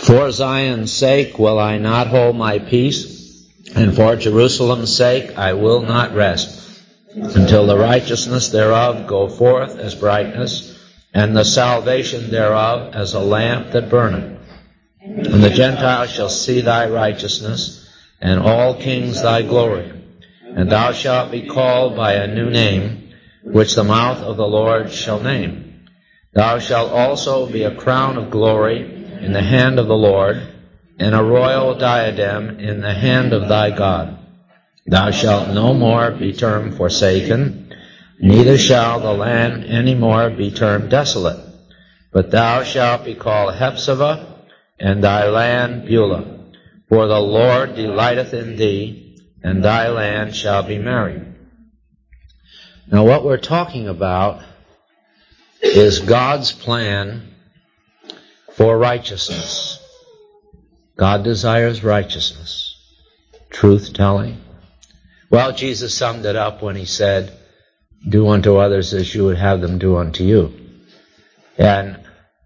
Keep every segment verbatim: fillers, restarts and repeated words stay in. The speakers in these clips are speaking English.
For Zion's sake will I not hold my peace, and for Jerusalem's sake I will not rest, until the righteousness thereof go forth as brightness, and the salvation thereof as a lamp that burneth. And the Gentiles shall see thy righteousness, and all kings thy glory. And thou shalt be called by a new name, which the mouth of the Lord shall name. Thou shalt also be a crown of glory in the hand of the Lord, and a royal diadem in the hand of thy God. Thou shalt no more be termed forsaken, neither shall the land any more be termed desolate. But thou shalt be called Hephzibah, and thy land Beulah. For the Lord delighteth in thee, and thy land shall be merry. Now what we're talking about is God's plan for righteousness. God desires righteousness, truth-telling. Well, Jesus summed it up when he said, do unto others as you would have them do unto you. And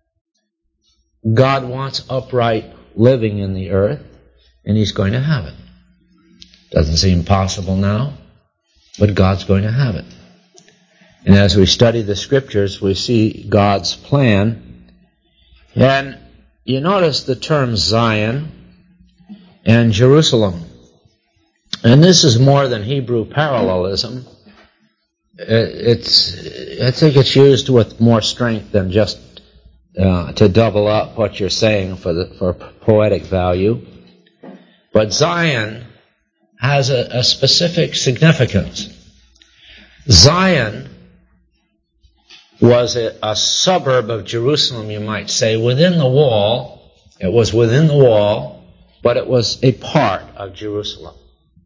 God wants upright living in the earth, and he's going to have it. Doesn't seem possible now, but God's going to have it. And as we study the scriptures, we see God's plan. And you notice the term Zion and Jerusalem. And this is more than Hebrew parallelism. It's, I think it's used with more strength than just uh, to double up what you're saying for the, for poetic value. But Zion has a, a specific significance. Zion was a, a suburb of Jerusalem, you might say, within the wall. It was within the wall, but it was a part of Jerusalem.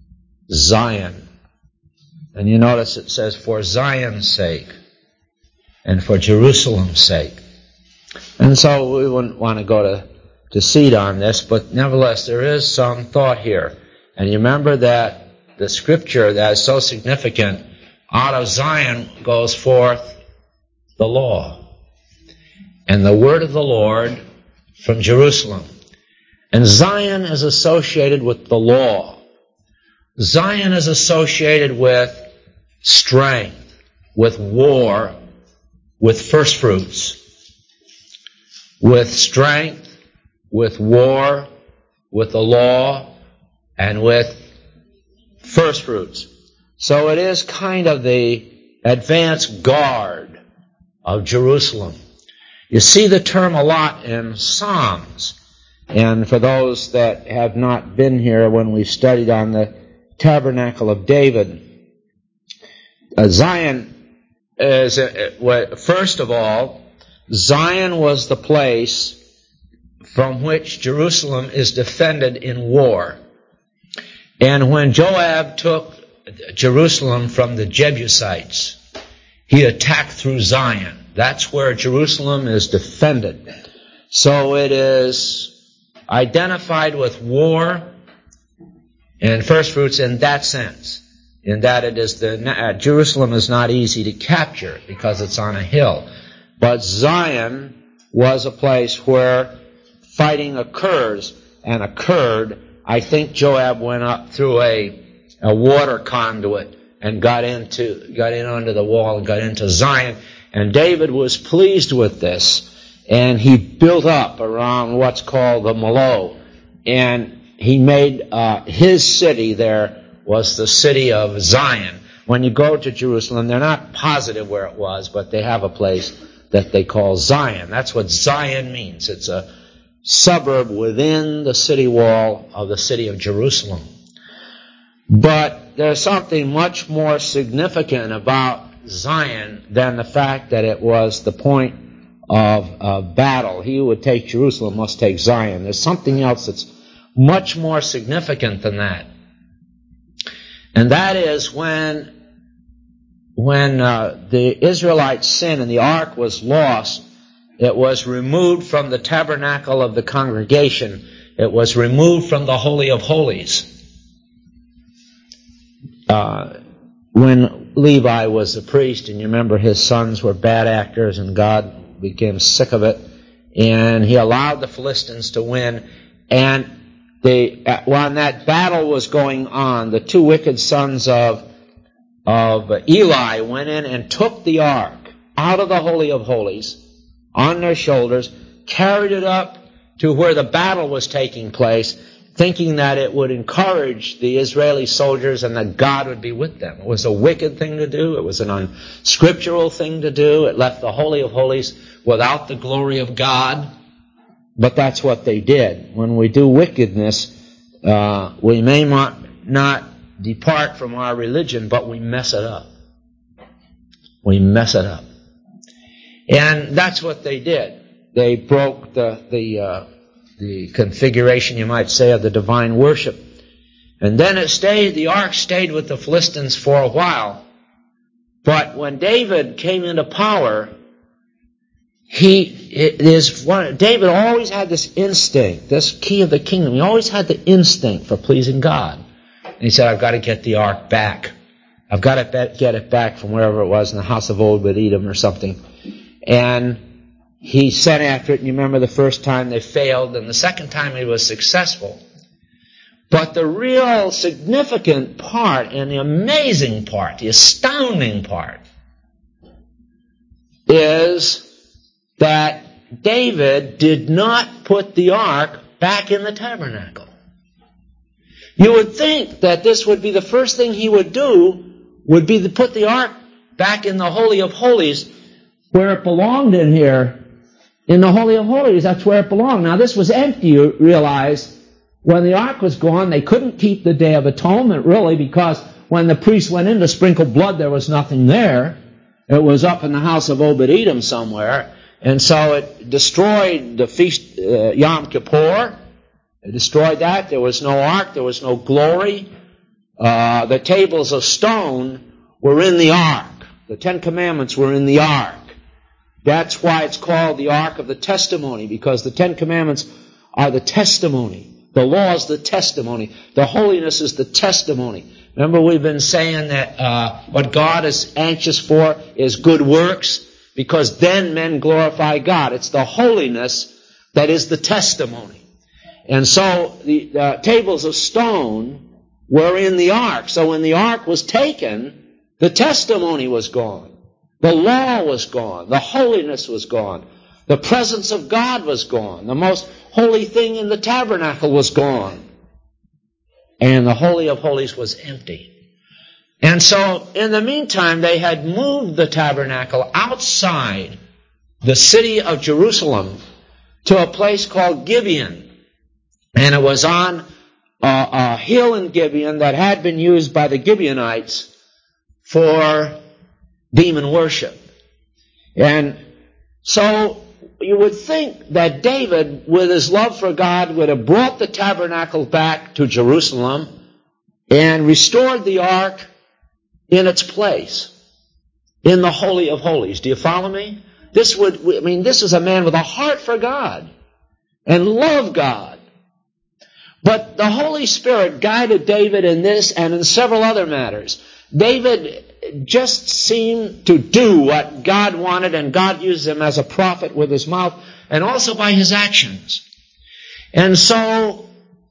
Zion. And you notice it says, for Zion's sake, and for Jerusalem's sake. And so we wouldn't want to go to, to seed on this, but nevertheless, there is some thought here. And you remember that the scripture that is so significant, out of Zion goes forth the law, and the word of the Lord from Jerusalem. And Zion is associated with the law. Zion is associated with strength, with war, with first fruits. With strength, with war, with the law, and with first fruits. So it is kind of the advanced guard of Jerusalem. You see the term a lot in Psalms. And for those that have not been here when we studied on the Tabernacle of David, uh, Zion is, uh, first of all, Zion was the place from which Jerusalem is defended in war. And when Joab took Jerusalem from the Jebusites, he attacked through Zion. That's where Jerusalem is defended. So it is identified with war and first fruits in that sense. In that it is the uh, Jerusalem is not easy to capture because it's on a hill. But Zion was a place where fighting occurs and occurred. I think Joab went up through a, a water conduit and got into, got in under the wall and got into Zion. And David was pleased with this. And he built up around what's called the Millo. And he made, uh, his city there was the city of Zion. When you go to Jerusalem, they're not positive where it was, but they have a place that they call Zion. That's what Zion means. It's a suburb within the city wall of the city of Jerusalem. But there's something much more significant about Zion than the fact that it was the point of uh, battle. He who would take Jerusalem must take Zion. There's something else that's much more significant than that. And that is when when uh, the Israelites sinned and the ark was lost, it was removed from the tabernacle of the congregation. It was removed from the Holy of Holies. Uh, when Levi was a priest, and you remember his sons were bad actors, and God became sick of it, and he allowed the Philistines to win. And they, when that battle was going on, the two wicked sons of, of Eli went in and took the ark out of the Holy of Holies on their shoulders, carried it up to where the battle was taking place, thinking that it would encourage the Israeli soldiers and that God would be with them. It was a wicked thing to do. It was an unscriptural thing to do. It left the Holy of Holies without the glory of God. But that's what they did. When we do wickedness, uh, we may not, not depart from our religion, but we mess it up. We mess it up. And that's what they did. They broke the, the, uh, the configuration, you might say, of the divine worship. And then it stayed, the ark stayed with the Philistines for a while. But when David came into power, he, it is one, David always had this instinct, this key of the kingdom. He always had the instinct for pleasing God. And he said, I've got to get the ark back. I've got to get it back from wherever it was, in the house of Obed-Edom or something. And he sent after it, and you remember the first time they failed, and the second time he was successful. But the real significant part, and the amazing part, the astounding part, is that David did not put the ark back in the tabernacle. You would think that this would be the first thing he would do, would be to put the ark back in the Holy of Holies, where it belonged in here. In the Holy of Holies, that's where it belonged. Now, this was empty, you realize. When the ark was gone, they couldn't keep the Day of Atonement, really, because when the priest went in to sprinkle blood, there was nothing there. It was up in the house of Obed-Edom somewhere. And so it destroyed the feast, uh, Yom Kippur. It destroyed that. There was no ark. There was no glory. Uh, the tables of stone were in the ark. The Ten Commandments were in the ark. That's why it's called the Ark of the Testimony, because the Ten Commandments are the testimony. The law is the testimony. The holiness is the testimony. Remember, we've been saying that uh, what God is anxious for is good works, because then men glorify God. It's the holiness that is the testimony. And so the uh, tables of stone were in the ark. So when the ark was taken, the testimony was gone. The law was gone. The holiness was gone. The presence of God was gone. The most holy thing in the tabernacle was gone. And the Holy of Holies was empty. And so, in the meantime, they had moved the tabernacle outside the city of Jerusalem to a place called Gibeon. And it was on a, a hill in Gibeon that had been used by the Gibeonites for demon worship. And so you would think that David, with his love for God, would have brought the tabernacle back to Jerusalem and restored the ark in its place, in the Holy of Holies. Do you follow me? This would, I mean, this is a man with a heart for God and love God. But the Holy Spirit guided David in this and in several other matters. David just seemed to do what God wanted, and God used him as a prophet with his mouth and also by his actions. And so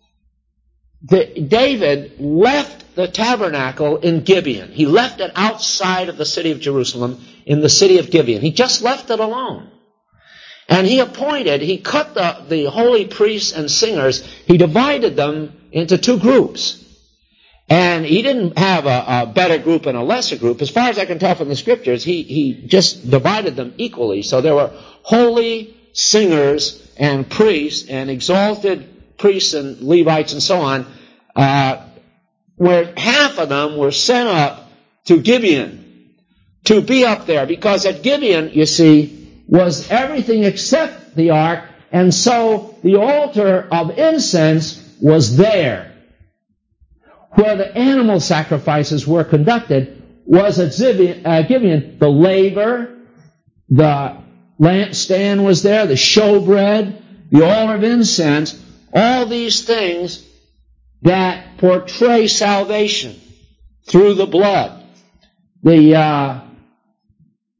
the, David left the tabernacle in Gibeon. He left it outside of the city of Jerusalem in the city of Gibeon. He just left it alone. And he appointed, he cut the, the holy priests and singers, he divided them into two groups. And he didn't have a, a better group and a lesser group. As far as I can tell from the scriptures, he, he just divided them equally. So there were holy singers and priests and exalted priests and Levites and so on, uh, where half of them were sent up to Gibeon to be up there. Because at Gibeon, you see, was everything except the ark, and so the altar of incense was there. Where the animal sacrifices were conducted was at Gibeon. The laver, the lampstand was there, the showbread, the altar of incense, all these things that portray salvation through the blood. The uh,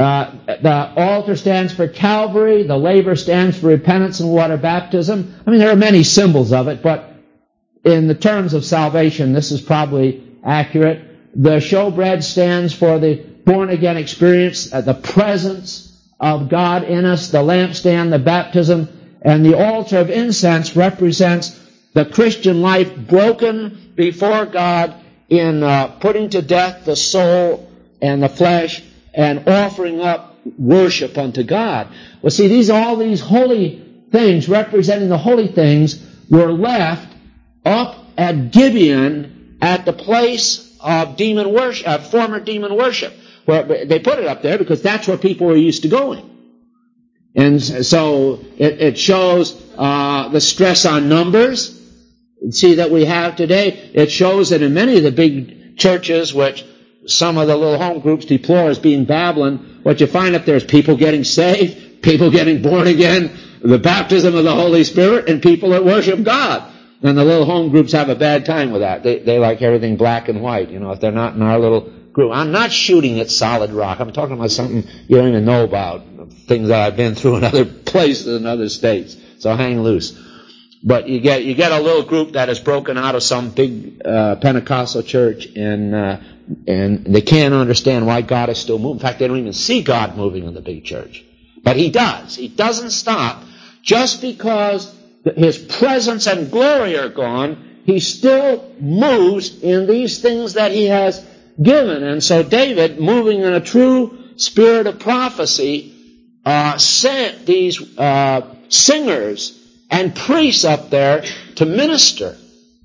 Uh, the altar stands for Calvary. The laver stands for repentance and water baptism. I mean, there are many symbols of it, but in the terms of salvation, this is probably accurate. The showbread stands for the born-again experience, uh, the presence of God in us. The lampstand, the baptism, and the altar of incense represents the Christian life broken before God in uh, putting to death the soul and the flesh and offering up worship unto God. Well, see, these all these holy things representing the holy things were left up at Gibeon at the place of demon worship, uh, former demon worship. Where they put it up there because that's where people were used to going. And so it, it shows uh, the stress on numbers. See that we have today. It shows that in many of the big churches, which some of the little home groups deplore as being Babylon, what you find up there is people getting saved, people getting born again, the baptism of the Holy Spirit, and people that worship God. And the little home groups have a bad time with that. They, they like everything black and white, you know, if they're not in our little group. I'm not shooting at solid rock. I'm talking about something you don't even know about, things that I've been through in other places in other states. So hang loose. But you get you get a little group that is broken out of some big uh, Pentecostal church, and uh, and they can't understand why God is still moving. In fact, they don't even see God moving in the big church. But He does. He doesn't stop. Just because His presence and glory are gone, He still moves in these things that He has given. And so David, moving in a true spirit of prophecy, uh, sent these uh, singers and priests up there to minister.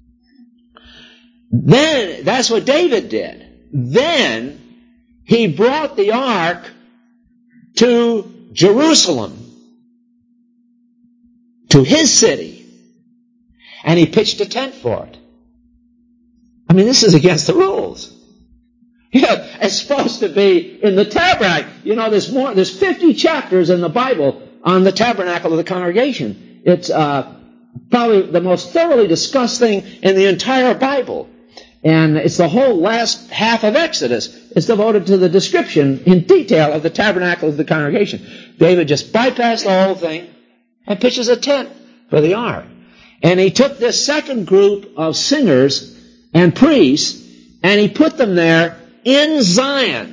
Then, that's what David did. Then, he brought the ark to Jerusalem, to his city, and he pitched a tent for it. I mean, this is against the rules. Yeah, it's supposed to be in the tabernacle. You know, there's more, there's fifty chapters in the Bible on the tabernacle of the congregation. It's uh, probably the most thoroughly discussed thing in the entire Bible. And it's the whole last half of Exodus is devoted to the description in detail of the tabernacle of the congregation. David just bypassed the whole thing and pitches a tent for the ark. And he took this second group of singers and priests and he put them there in Zion.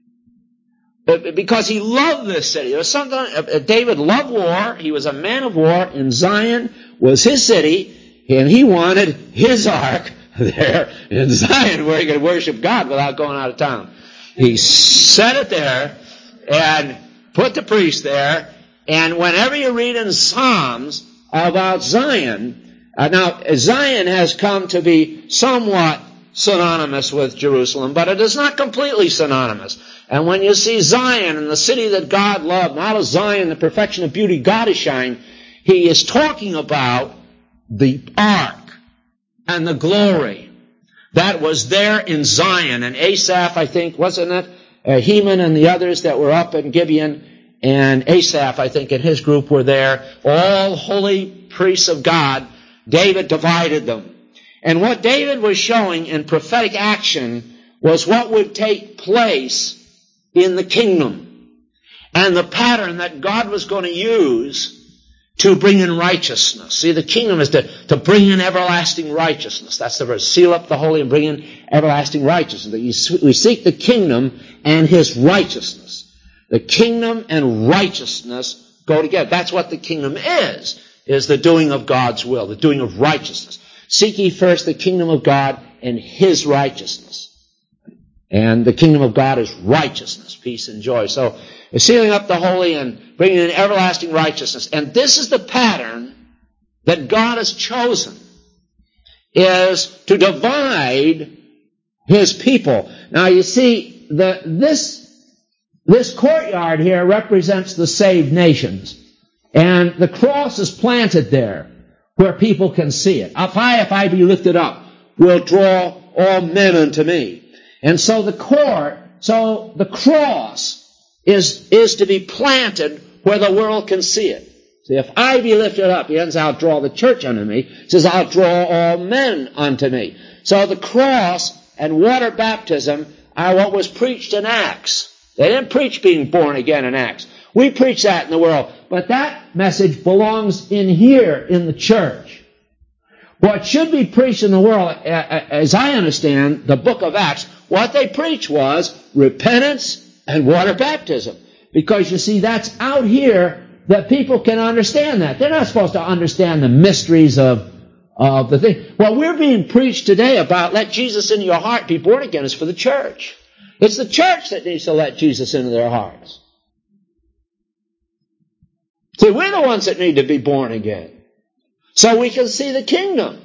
Because he loved this city. There was something, David loved war. He was a man of war. And Zion was his city. And he wanted his ark there in Zion where he could worship God without going out of town. He set it there and put the priest there. And whenever you read in Psalms about Zion, uh, now Zion has come to be somewhat synonymous with Jerusalem, but it is not completely synonymous. And when you see Zion and the city that God loved, and out of Zion, the perfection of beauty, God is shining, he is talking about the ark and the glory that was there in Zion. And Asaph, I think, wasn't it? Uh, Heman and the others that were up in Gibeon, and Asaph, I think, and his group were there, all holy priests of God. David divided them. And what David was showing in prophetic action was what would take place in the kingdom and the pattern that God was going to use to bring in righteousness. See, the kingdom is to, to bring in everlasting righteousness. That's the verse. Seal up the holy and bring in everlasting righteousness. We seek the kingdom and His righteousness. The kingdom and righteousness go together. That's what the kingdom is, is the doing of God's will, the doing of righteousness. Seek ye first the kingdom of God and His righteousness. And the kingdom of God is righteousness, peace, and joy. So, sealing up the holy and bringing in everlasting righteousness. And this is the pattern that God has chosen, is to divide His people. Now, you see, the, this, this courtyard here represents the saved nations. And the cross is planted there, where people can see it. If I, if I be lifted up, will draw all men unto me. And so the court, so the cross is, is to be planted where the world can see it. See, if I be lifted up, he doesn't say, I'll draw the church unto me. He says, I'll draw all men unto me. So the cross and water baptism are what was preached in Acts. They didn't preach being born again in Acts. We preach that in the world. But that message belongs in here in the church. What should be preached in the world, as I understand the book of Acts, what they preached was repentance and water baptism. Because you see, that's out here that people can understand that. They're not supposed to understand the mysteries of, of the thing. What we're being preached today about let Jesus into your heart, be born again, is for the church. It's the church that needs to let Jesus into their hearts. See, we're the ones that need to be born again. So we can see the kingdom.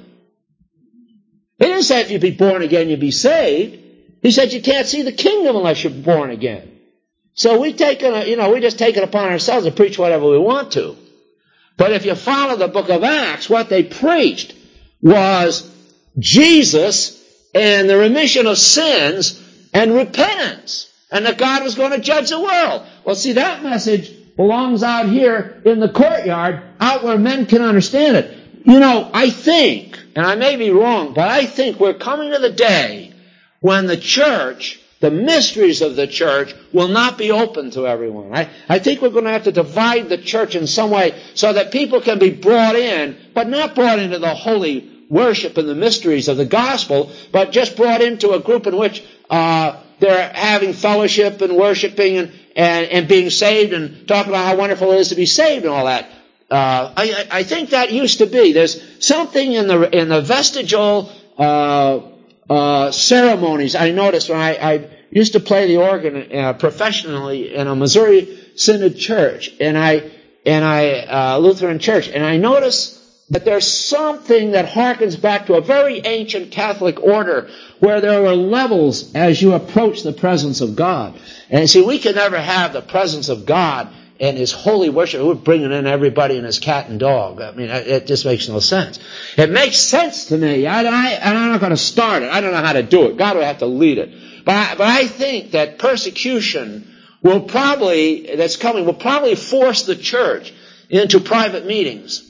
He didn't say if you be born again, you be saved. He said you can't see the kingdom unless you're born again. So we take it, you know, we just take it upon ourselves to preach whatever we want to. But if you follow the book of Acts, what they preached was Jesus and the remission of sins and repentance, and that God was going to judge the world. Well, see, that message belongs out here in the courtyard, out where men can understand it. You know, I think, and I may be wrong, but I think we're coming to the day when the church, the mysteries of the church, will not be open to everyone. I, I think we're going to have to divide the church in some way so that people can be brought in, but not brought into the holy worship and the mysteries of the gospel, but just brought into a group in which uh, they're having fellowship and worshiping and, and, and being saved and talking about how wonderful it is to be saved and all that. Uh, I, I think that used to be. There's something in the in the vestigial uh, uh, ceremonies I noticed when I, I used to play the organ uh, professionally in a Missouri Synod church, and I and I uh, Lutheran church, and I noticed that there's something that harkens back to a very ancient Catholic order where there were levels as you approach the presence of God. And see, we can never have the presence of God and His holy worship. We're bringing in everybody and his cat and dog. I mean, it just makes no sense. It makes sense to me. I, I, and I'm not going to start it. I don't know how to do it. God will have to lead it. But I, but I think that persecution will probably, that's coming, will probably force the church into private meetings.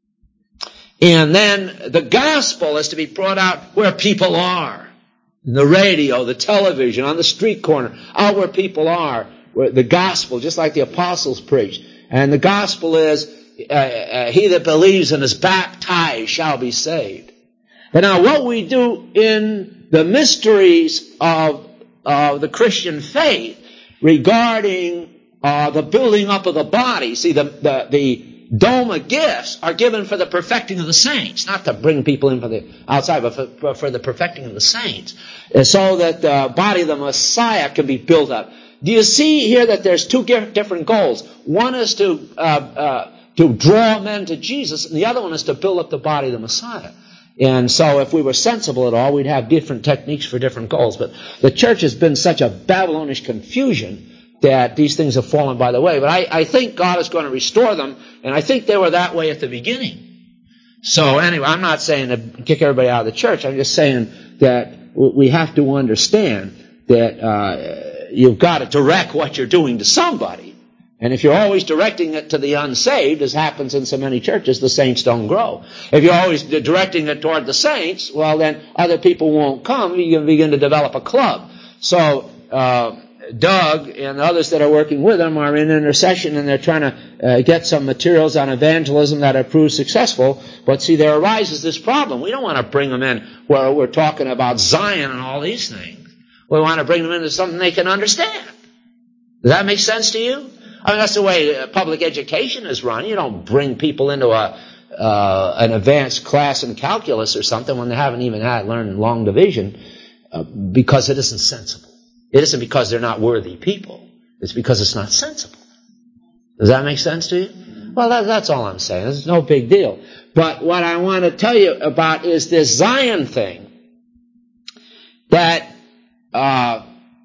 And then the gospel is to be brought out where people are. In the radio, the television, on the street corner, out where people are. Where the gospel, just like the apostles preached. And the gospel is, uh, uh, he that believes and is baptized shall be saved. But now what we do in the mysteries of uh, the Christian faith regarding uh, the building up of the body, see, the, the, the Doma gifts are given for the perfecting of the saints, not to bring people in from the outside, but for, for the perfecting of the saints, so that the body of the Messiah can be built up. Do you see here that there's two different goals? One is to uh, uh, to draw men to Jesus, and the other one is to build up the body of the Messiah. And so if we were sensible at all, we'd have different techniques for different goals. But the church has been such a Babylonish confusion that these things have fallen by the way. But I, I think God is going to restore them, and I think they were that way at the beginning. So anyway, I'm not saying to kick everybody out of the church. I'm just saying that we have to understand that uh, you've got to direct what you're doing to somebody. And if you're always directing it to the unsaved, as happens in so many churches, the saints don't grow. If you're always directing it toward the saints, well, then other people won't come. You can begin to develop a club. So uh, Doug and others that are working with him are in intercession, and they're trying to uh, get some materials on evangelism that have proved successful. But see, there arises this problem. We don't want to bring them in where we're talking about Zion and all these things. We want to bring them into something they can understand. Does that make sense to you? I mean, that's the way public education is run. You don't bring people into a uh, an advanced class in calculus or something when they haven't even had learned long division uh, because it isn't sensible. It isn't because they're not worthy people. It's because it's not sensible. Does that make sense to you? Well, that, that's all I'm saying. It's no big deal. But what I want to tell you about is this Zion thing that uh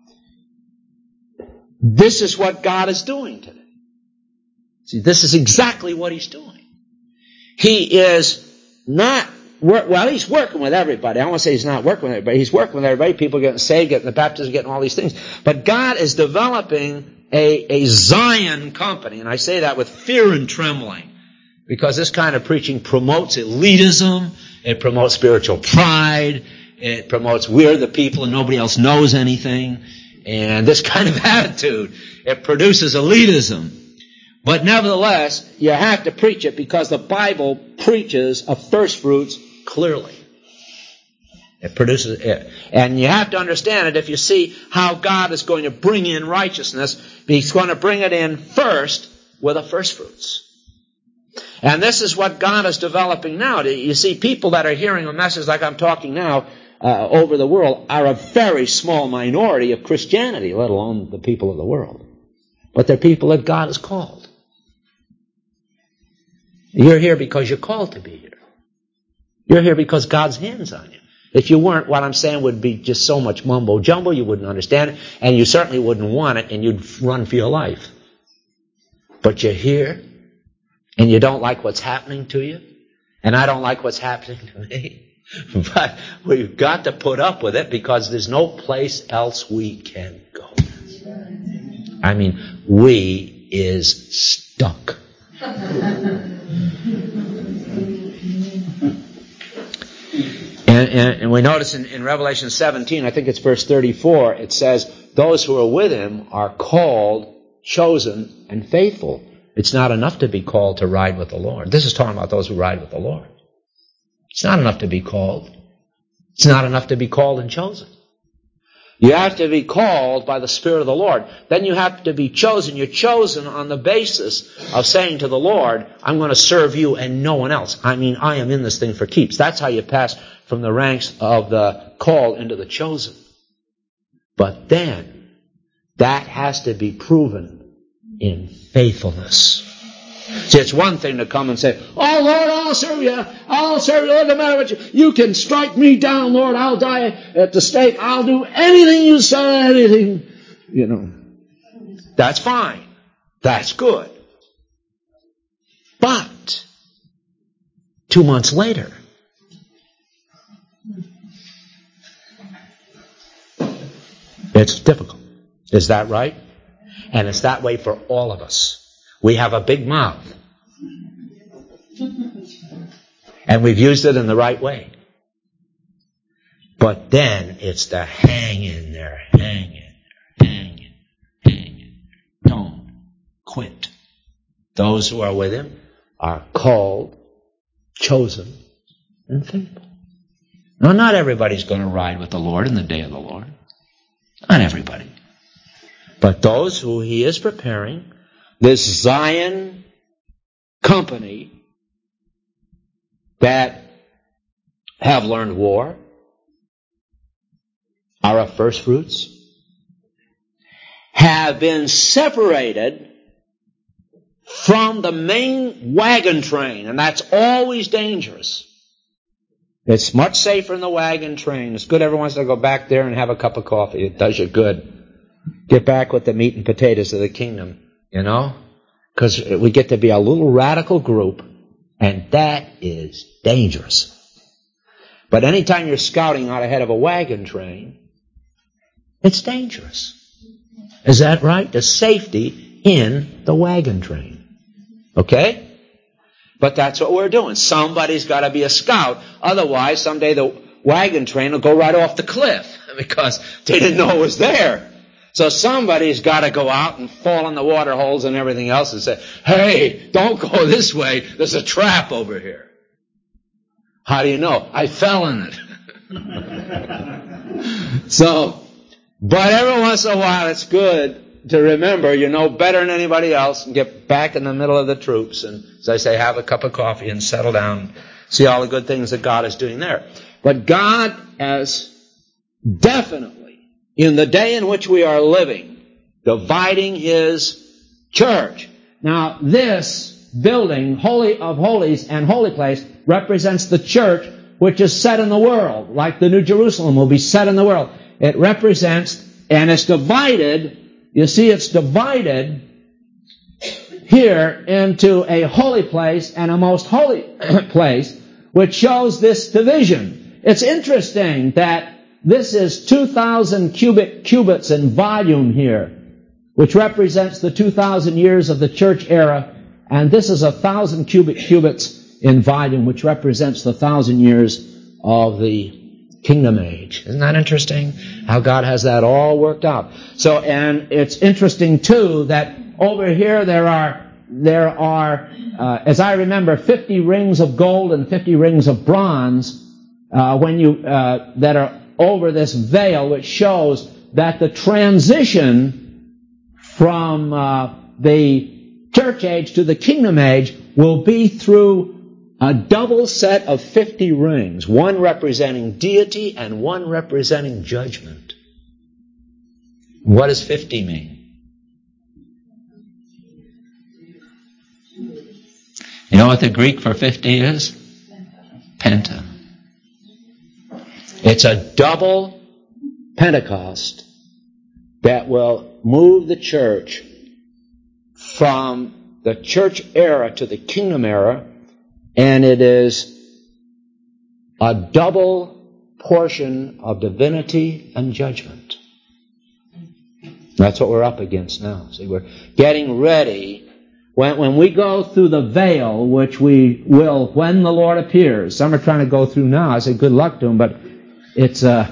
this is what God is doing today. See, this is exactly what He's doing. He is not, work, well, He's working with everybody. I don't want to say He's not working with everybody. He's working with everybody. People getting saved, getting the baptism, getting all these things. But God is developing a, a Zion company. And I say that with fear and trembling. Because this kind of preaching promotes elitism. It promotes spiritual pride. It promotes we're the people and nobody else knows anything. and this kind of attitude. It produces elitism. But nevertheless, you have to preach it because the Bible preaches of first fruits clearly. It produces it. And you have to understand it if you see how God is going to bring in righteousness. He's going to bring it in first with the first fruits. And this is what God is developing now. You see, people that are hearing a message like I'm talking now uh, over the world are a very small minority of Christianity, let alone the people of the world. But they're people that God has called. You're here because you're called to be here. You're here because God's hand's on you. If you weren't, what I'm saying would be just so much mumbo-jumbo, you wouldn't understand it, and you certainly wouldn't want it, and you'd run for your life. But you're here, and you don't like what's happening to you, and I don't like what's happening to me. But we've got to put up with it because there's no place else we can go. I mean, we is stuck. And, and, and we notice in, in Revelation seventeen, I think it's verse thirty-four, it says, those who are with him are called, chosen, and faithful. It's not enough to be called to ride with the Lord. This is talking about those who ride with the Lord. It's not enough to be called. It's not enough to be called and chosen. You have to be called by the Spirit of the Lord. Then you have to be chosen. You're chosen on the basis of saying to the Lord, I'm going to serve you and no one else. I mean, I am in this thing for keeps. That's how you pass from the ranks of the called into the chosen. But then, that has to be proven in faithfulness. See, it's one thing to come and say, oh, Lord, I'll serve you. I'll serve you. It doesn't matter what you... You can strike me down, Lord. I'll die at the stake. I'll do anything you say, anything. You know. That's fine. That's good. But, two months later, it's difficult. Is that right? And it's that way for all of us. We have a big mouth. And we've used it in the right way. But then it's the hang in there, hang in there, hang in there, hang in there. Don't quit. Those who are with him are called, chosen, and faithful. Now, not everybody's going to ride with the Lord in the day of the Lord. Not everybody. But those who he is preparing, this Zion company that have learned war, are of first fruits, have been separated from the main wagon train, and that's always dangerous. It's much safer in the wagon train. It's good every once in a while to go back there and have a cup of coffee. It does you good. Get back with the meat and potatoes of the kingdom, you know? Because we get to be a little radical group, and that is dangerous. But anytime you're scouting out ahead of a wagon train, it's dangerous. Is that right? There's safety in the wagon train. Okay? But that's what we're doing. Somebody's got to be a scout. Otherwise, someday the wagon train will go right off the cliff because they didn't know it was there. So somebody's got to go out and fall in the water holes and everything else and say, hey, don't go this way. There's a trap over here. How do you know? I fell in it. So, but every once in a while it's good to remember you know better than anybody else and get back in the middle of the troops and, as I say, have a cup of coffee and settle down, see all the good things that God is doing there. But God has definitely, in the day in which we are living, dividing his church. Now, this building, Holy of Holies and Holy Place, represents the church which is set in the world, like the New Jerusalem will be set in the world. It represents, and it's divided, you see it's divided here into a holy place and a most holy place, which shows this division. It's interesting that this is two thousand cubic cubits in volume here, which represents the two thousand years of the church era, and this is one thousand cubic cubits in volume, which represents the thousand years of the kingdom age. Isn't that interesting? How God has that all worked out. So, and it's interesting too that over here there are, there are, uh, as I remember, fifty rings of gold and fifty rings of bronze, uh, when you, uh, that are over this veil, which shows that the transition from, uh, the church age to the kingdom age will be through a double set of fifty rings, one representing deity and one representing judgment. What does fifty mean? You know what the Greek for fifty is? Penta. It's a double Pentecost that will move the church from the church era to the kingdom era, and it is a double portion of divinity and judgment. That's what we're up against now. See, we're getting ready. When, when we go through the veil, which we will when the Lord appears. Some are trying to go through now. I say good luck to them, but it's, uh,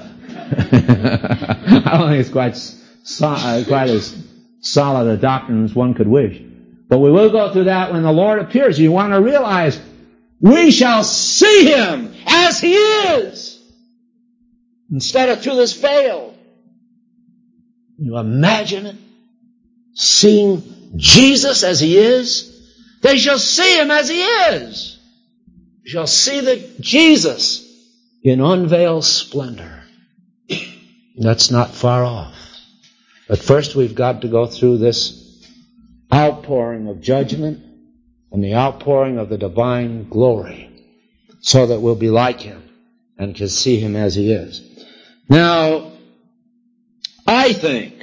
I don't think it's quite, so, uh, quite as solid a doctrine as one could wish. But we will go through that when the Lord appears. You want to realize we shall see Him as He is instead of through this veil. You imagine it? Seeing Jesus as He is? They shall see Him as He is. You shall see the Jesus in unveiled splendor. That's not far off. But first we've got to go through this outpouring of judgment and the outpouring of the divine glory so that we'll be like Him and can see Him as He is. Now, I think,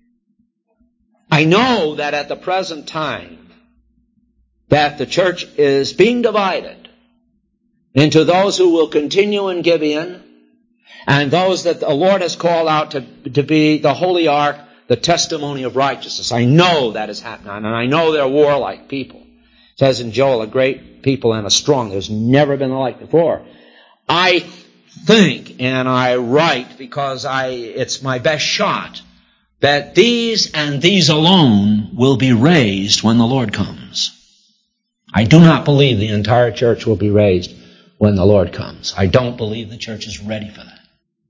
I know that at the present time that the church is being divided into those who will continue in Gibeon and those that the Lord has called out to, to be the holy ark, the testimony of righteousness. I know that is happening, and I know they're warlike people. It says in Joel, a great people and a strong. There's never been the like before. I think, and I write because I it's my best shot, that these and these alone will be raised when the Lord comes. I do not believe the entire church will be raised when the Lord comes. I don't believe the church is ready for that.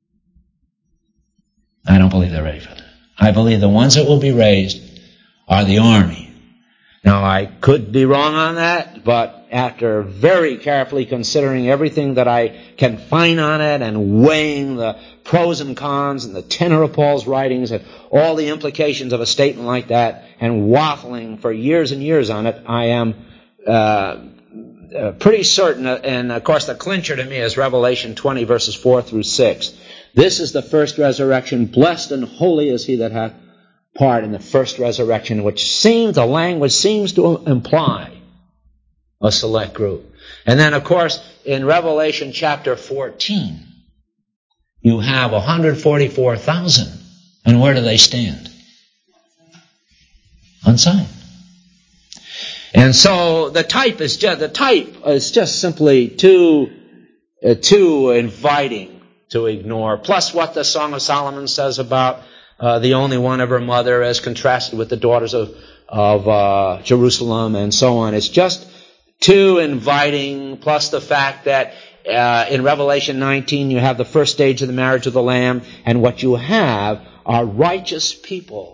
I don't believe they're ready for that. I believe the ones that will be raised are the army. Now, I could be wrong on that, but after very carefully considering everything that I can find on it and weighing the pros and cons and the tenor of Paul's writings and all the implications of a statement like that and waffling for years and years on it, I am uh, uh, pretty certain, and of course the clincher to me is Revelation twenty verses four through six. This is the first resurrection. Blessed and holy is he that hath part in the first resurrection, which seems, the language seems to imply a select group. And then, of course, in Revelation chapter fourteen, you have one hundred forty-four thousand. And where do they stand? Unsigned. And so the type is just, the type is just simply too, uh, too inviting to ignore. Plus what the Song of Solomon says about uh, the only one of her mother as contrasted with the daughters of, of uh, Jerusalem and so on. It's just too inviting, plus the fact that uh, in Revelation nineteen you have the first stage of the marriage of the Lamb, and what you have are righteous people.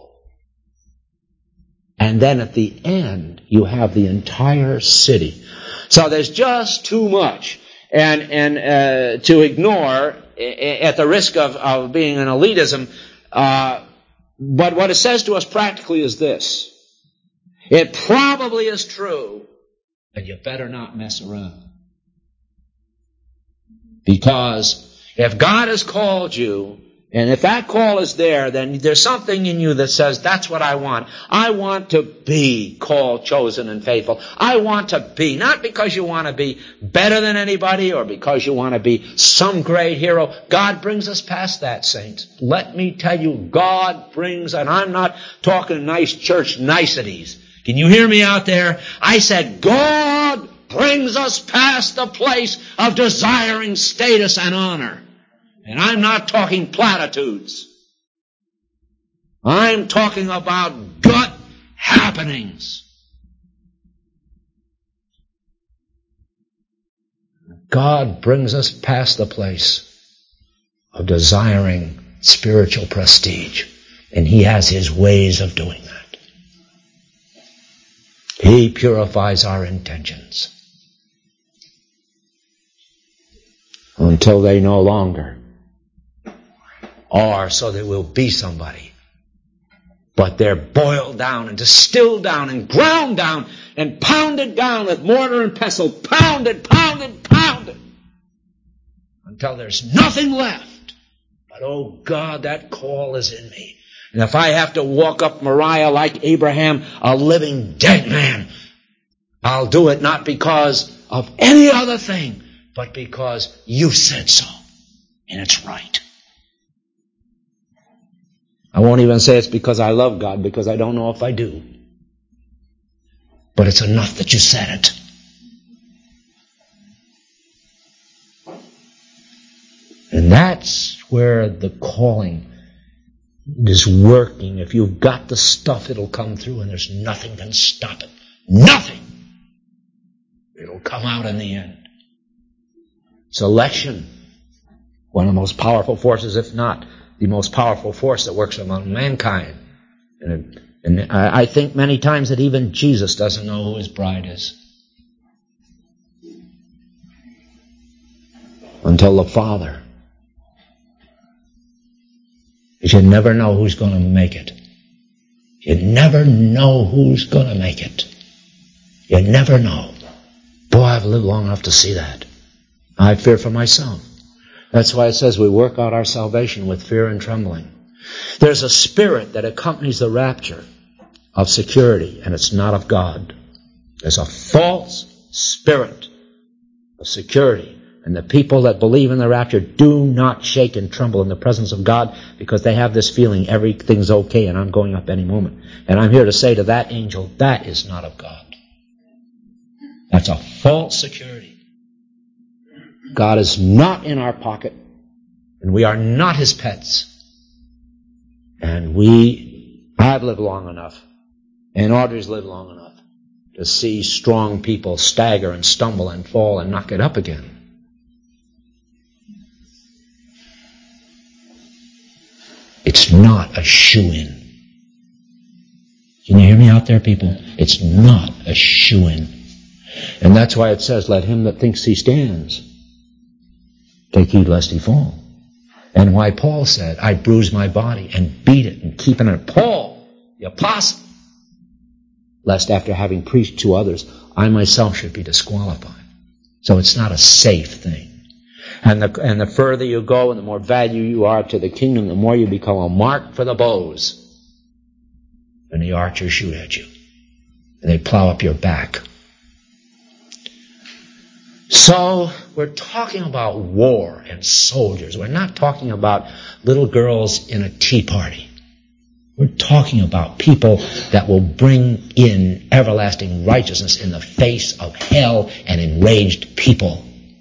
And then at the end, you have the entire city. So there's just too much. And and uh, to ignore, at the risk of, of being an elitism, uh, but what it says to us practically is this. It probably is true, and you better not mess around. Because if God has called you, and if that call is there, then there's something in you that says, that's what I want. I want to be called, chosen, and faithful. I want to be, not because you want to be better than anybody or because you want to be some great hero. God brings us past that, saints. Let me tell you, God brings, and I'm not talking nice church niceties. Can you hear me out there? I said, God brings us past the place of desiring status and honor. And I'm not talking platitudes. I'm talking about gut happenings. God brings us past the place of desiring spiritual prestige. And He has His ways of doing that. He purifies our intentions until they no longer are, so they will be somebody. But they're boiled down and distilled down and ground down and pounded down with mortar and pestle, pounded, pounded, pounded, until there's nothing left. But oh God, that call is in me. And if I have to walk up Moriah like Abraham, a living dead man, I'll do it not because of any other thing, but because you said so. And it's right. I won't even say it's because I love God, because I don't know if I do. But it's enough that you said it. And that's where the calling is working. If you've got the stuff, it'll come through, and there's nothing can stop it. Nothing! It'll come out in the end. It's election. One of the most powerful forces, if not the most powerful force that works among mankind. And, and I, I think many times that even Jesus doesn't know who His bride is. Until the Father. Because you never know who's going to make it. You never know who's going to make it. You never know. Boy, I've lived long enough to see that. I fear for myself. That's why it says we work out our salvation with fear and trembling. There's a spirit that accompanies the rapture of security, and it's not of God. There's a false spirit of security. And the people that believe in the rapture do not shake and tremble in the presence of God, because they have this feeling everything's okay and I'm going up any moment. And I'm here to say to that angel, that is not of God. That's a false security. God is not in our pocket, and we are not His pets. And we, I've lived long enough, and Audrey's lived long enough, to see strong people stagger and stumble and fall and not get up again. It's not a shoo-in. Can you hear me out there, people? It's not a shoo-in. And that's why it says, let him that thinks he stands take heed lest he fall. And why Paul said, I bruise my body and beat it and keep it in it. Paul, the apostle, lest after having preached to others, I myself should be disqualified. So it's not a safe thing. And the, and the further you go and the more value you are to the kingdom, the more you become a mark for the bows. And the archers shoot at you. And they plow up your back. So, we're talking about war and soldiers. We're not talking about little girls in a tea party. We're talking about people that will bring in everlasting righteousness in the face of hell and enraged people.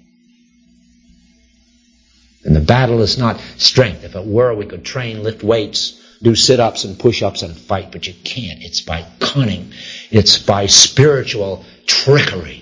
And the battle is not strength. If it were, we could train, lift weights, do sit-ups and push-ups and fight, but you can't. It's by cunning. It's by spiritual trickery.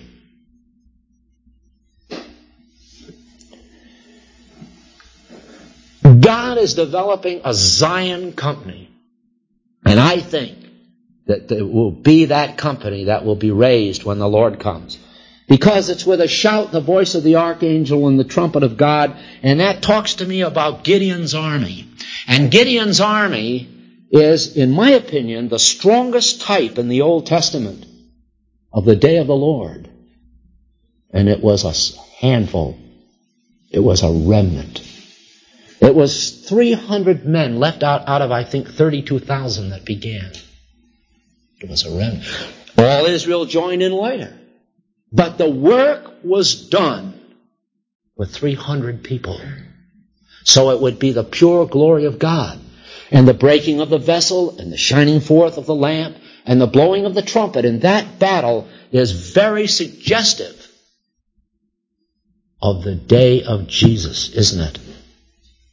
God is developing a Zion company. And I think that it will be that company that will be raised when the Lord comes. Because it's with a shout, the voice of the archangel and the trumpet of God. And that talks to me about Gideon's army. And Gideon's army is, in my opinion, the strongest type in the Old Testament of the day of the Lord. And it was a handful. It was a remnant. It was three hundred men left out, out of, I think, thirty-two thousand that began. It was a remnant. All Israel joined in later. But the work was done with three hundred people. So it would be the pure glory of God. And the breaking of the vessel, and the shining forth of the lamp, and the blowing of the trumpet in that battle is very suggestive of the day of Jesus, isn't it?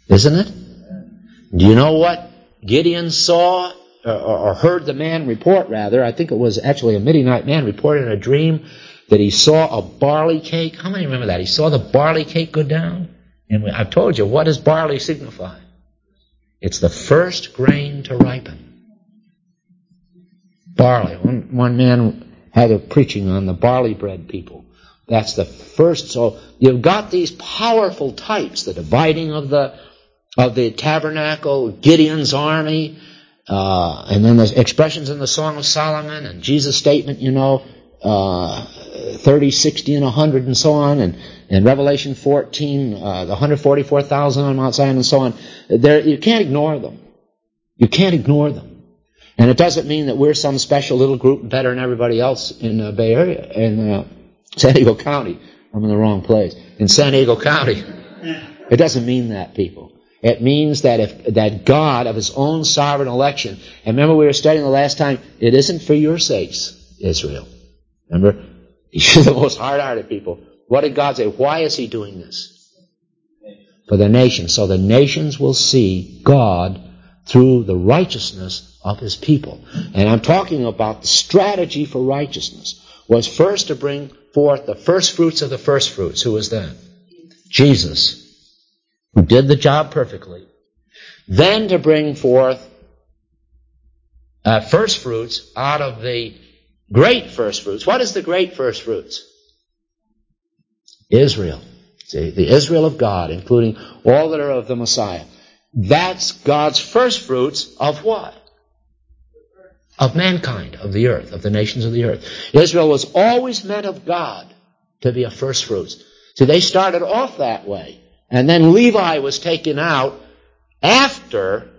Isn't it? Do you know what Gideon saw, or, or heard the man report, rather? I think it was actually a Midianite man reported in a dream that he saw a barley cake. How many remember that? He saw the barley cake go down. And I've told you, what does barley signify? It's the first grain to ripen. Barley. One, one man had a preaching on the barley bread people. That's the first. So you've got these powerful types, the dividing of the of the tabernacle, Gideon's army, uh, and then the expressions in the Song of Solomon, and Jesus' statement, you know, uh, thirty, sixty, and one hundred, and so on, and in Revelation fourteen, uh, the one hundred forty-four thousand on Mount Zion, and so on. There, you can't ignore them. You can't ignore them. And it doesn't mean that we're some special little group better than everybody else in the Bay Area, in uh, San Diego County. I'm in the wrong place. In San Diego County. It doesn't mean that, people. It means that if that God, of His own sovereign election, and remember we were studying the last time, it isn't for your sakes, Israel. Remember? You're the most hard-hearted people. What did God say? Why is He doing this? For the nations. So the nations will see God through the righteousness of His people. And I'm talking about the strategy for righteousness was first to bring forth the first fruits of the first fruits. Who was that? Jesus, who did the job perfectly. Then to bring forth uh, first fruits out of the great first fruits. What is the great first fruits? Israel. See, the Israel of God, including all that are of the Messiah. That's God's first fruits of what? Of mankind, of the earth, of the nations of the earth. Israel was always meant of God to be a first fruits. So they started off that way. And then Levi was taken out after.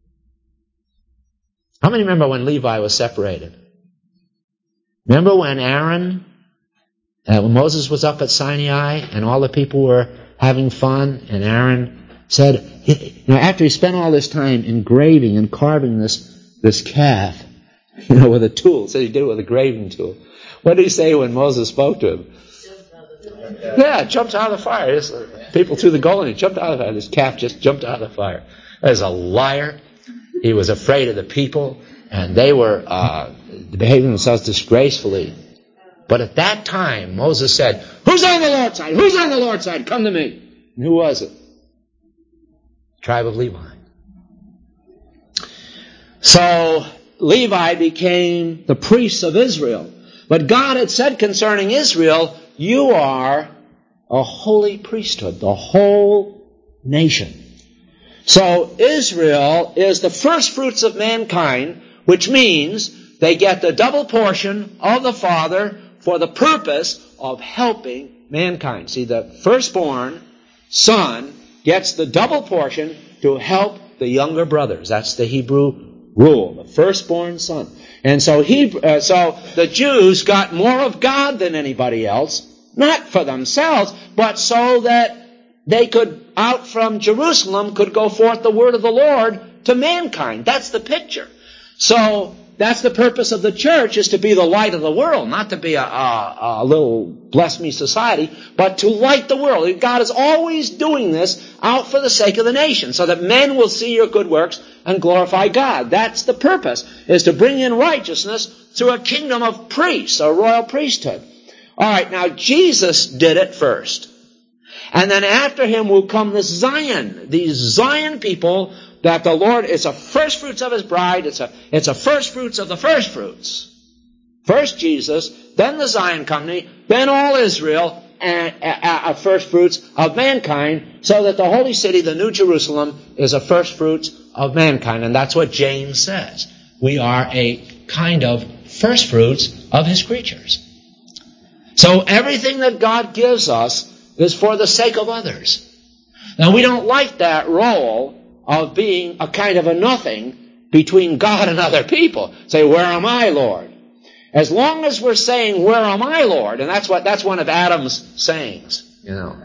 How many remember when Levi was separated? Remember when Aaron, uh, when Moses was up at Sinai and all the people were having fun, and Aaron said, you know, after he spent all this time engraving and carving this, this calf, you know, with a tool, said he did it with a graving tool. What did he say when Moses spoke to him? Yeah, jumped out of the fire. This, uh, people threw the gold and he jumped out of the fire. This calf just jumped out of the fire. That is a liar. He was afraid of the people, and they were uh, behaving themselves disgracefully. But at that time, Moses said, "Who's on the Lord's side? Who's on the Lord's side? Come to me." And who was it? Tribe of Levi. So Levi became the priests of Israel. But God had said concerning Israel, you are a holy priesthood, the whole nation. So Israel is the first fruits of mankind, which means they get the double portion of the Father for the purpose of helping mankind. See, the firstborn son gets the double portion to help the younger brothers. That's the Hebrew rule, the firstborn son. And so he, uh, so the Jews got more of God than anybody else, not for themselves, but so that they could, out from Jerusalem, could go forth the word of the Lord to mankind. That's the picture. So that's the purpose of the church, is to be the light of the world, not to be a, a, a little bless me society, but to light the world. God is always doing this out for the sake of the nation, so that men will see your good works and glorify God. That's the purpose, is to bring in righteousness through a kingdom of priests, a royal priesthood. All right, now Jesus did it first. And then after him will come this Zion, these Zion people that the Lord is a first fruits of His bride. It's a, it's a first fruits of the first fruits. First Jesus, then the Zion company, then all Israel, and a, a first fruits of mankind, so that the holy city, the New Jerusalem, is a first fruits of mankind. And that's what James says. We are a kind of first fruits of His creatures. So everything that God gives us is for the sake of others. Now we don't like that role of being a kind of a nothing between God and other people. Say, where am I, Lord? As long as we're saying, where am I, Lord? And that's what that's one of Adam's sayings, you know.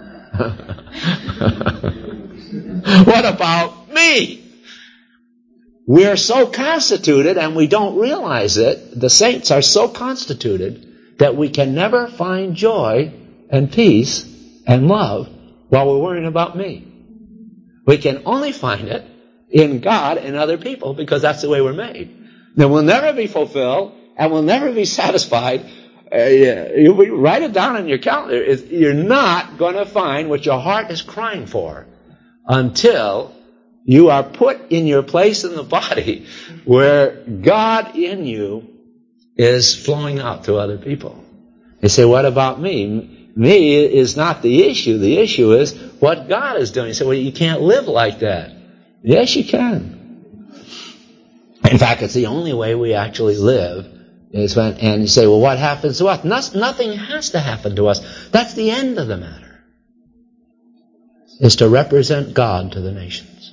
What about me? We're so constituted, and we don't realize it, the saints are so constituted that we can never find joy and peace and love while we're worrying about me. We can only find it in God and other people because that's the way we're made. That will never be fulfilled and will never be satisfied. Uh, you write it down on your calendar. You're not going to find what your heart is crying for until you are put in your place in the body where God in you is flowing out to other people. They say, what about me? Me is not the issue. The issue is what God is doing. You say, well, you can't live like that. Yes, you can. In fact, it's the only way we actually live is when, and you say, well, what happens to us? No, nothing has to happen to us. That's the end of the matter. Is to represent God to the nations.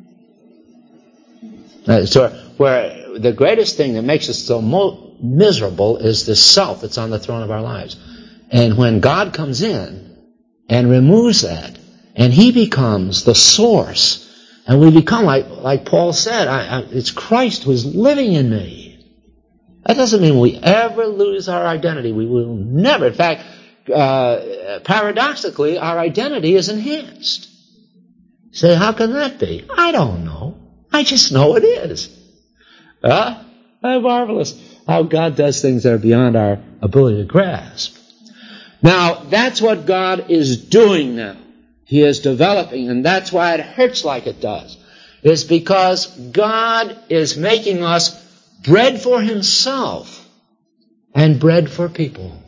Uh, so where the greatest thing that makes us so mo- miserable is the self that's on the throne of our lives. And when God comes in and removes that, and He becomes the source, and we become like like Paul said, I, I, it's Christ who is living in me. That doesn't mean we ever lose our identity. We will never. In fact, uh, paradoxically, our identity is enhanced. You say, how can that be? I don't know. I just know it is. Huh? How marvelous. How God does things that are beyond our ability to grasp. Now, that's what God is doing now. He is developing, and that's why it hurts like it does. It's because God is making us bread for Himself and bread for people.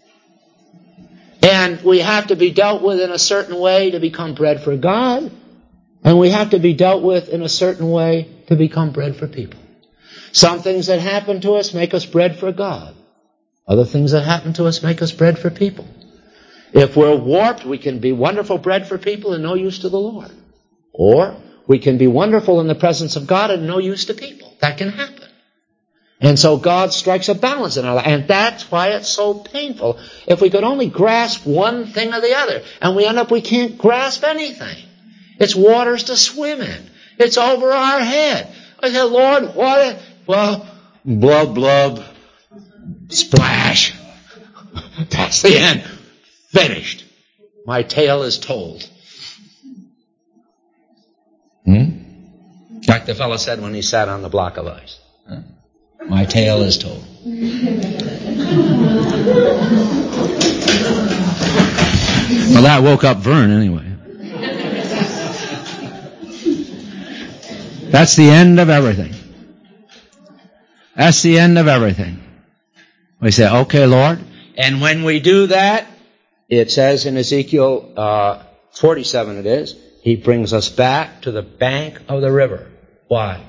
And we have to be dealt with in a certain way to become bread for God, and we have to be dealt with in a certain way to become bread for people. Some things that happen to us make us bread for God. Other things that happen to us make us bread for people. If we're warped, we can be wonderful bread for people and no use to the Lord. Or we can be wonderful in the presence of God and no use to people. That can happen. And so God strikes a balance in our life. And that's why it's so painful. If we could only grasp one thing or the other, and we end up we can't grasp anything. It's waters to swim in. It's over our head. I say, Lord, what? Well, blub, blub, splash. That's the end. Finished. My tale is told. Hmm? Like the fellow said when he sat on the block of ice. Huh? My tale is told. Well, that woke up Vern anyway. That's the end of everything. That's the end of everything. We say, okay, Lord. And when we do that, it says in Ezekiel uh, forty-seven it is, He brings us back to the bank of the river. Why?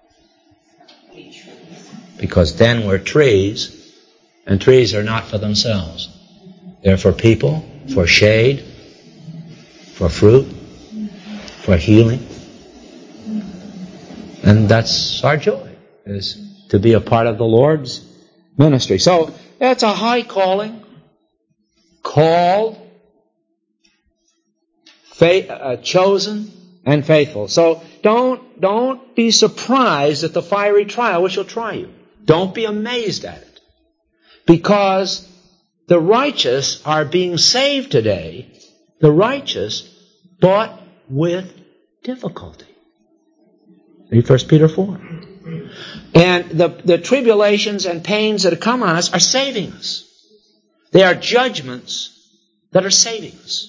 Because then we're trees, and trees are not for themselves. They're for people, for shade, for fruit, for healing. And that's our joy, is to be a part of the Lord's ministry. So that's a high calling, called, faith, uh, chosen, and faithful. So don't don't be surprised at the fiery trial which will try you. Don't be amazed at it. Because the righteous are being saved today, the righteous, but with difficulty. Read First Peter four. And the, the tribulations and pains that come on us are saving us. They are judgments that are saving us.